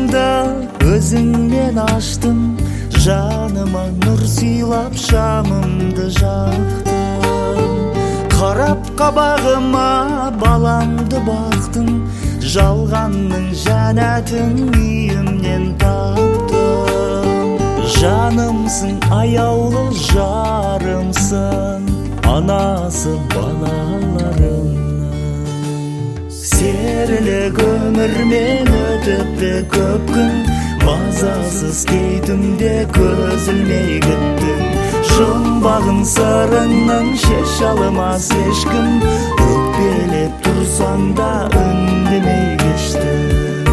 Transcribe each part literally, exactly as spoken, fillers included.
Салғанда өзіңмен аштым, жаныма нұр сыйлап шамымды жақтым. Қарап қабағыма баламды бақтым, жалғанның жәннатын үйімнен таптым. Жанымсың, аяулы жарымсың, анасы балаларымның. Серілік өмірмен өтіпті көп күн, мазасыз кей түнде көз ілмей күттің. Жұмбағын сырыңның шеше алмас ешкім, өкпелеп тұрсаң да үндемей кештің.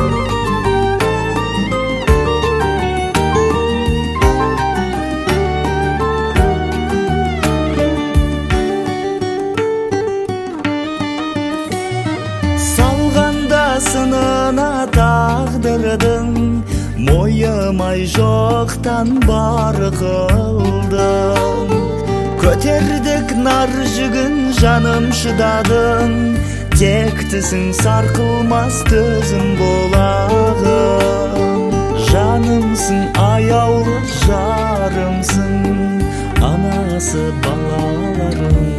Салғанда сынына тағдырдың, мойымай жоқтан бар қылдың. Көтердік нар жүгін, жаным шыдадың, тектісің сарқылмас төзім болағым. Жанымсың, аяулы жарымсың, анасы балаларымның.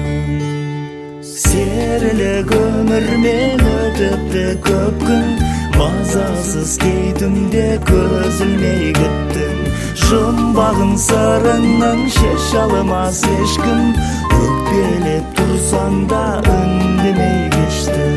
Серілік өмірмен өтіпті көп күн, мазасыз кей түнде көз ілмей күттің. Жұмбағын сырыңның шеше алмас ешкім, өкпелеп тұрсаң да үндемей кештің.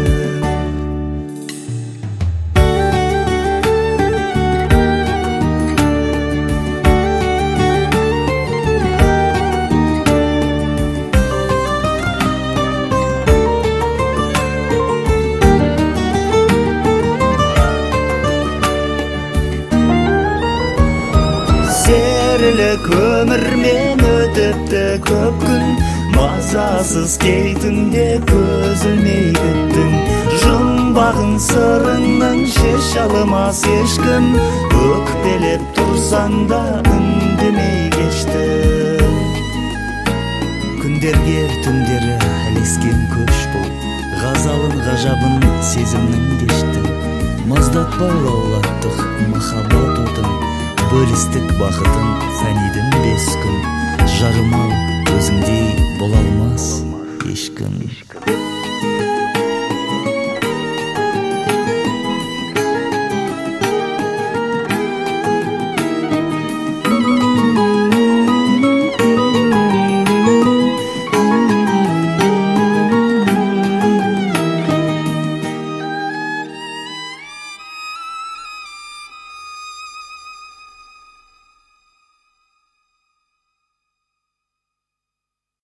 Серілік өмірмен өтіпті көп күн, мазасыз кей түнде көз ілмей күттің. Жұмбағын сырыңның шеше алмас ешкім, өкпелеп тұрсаң да үндемей кештің. Күндерге түндері ілескен көш бол, ғазалын ғажабын сезімнің кештің. Маздатпай лаулаттық махаббат отын, бөлістік бақытын фәнидің бес күн. Жарым-ау, өзіңдей бола алмас ешкім.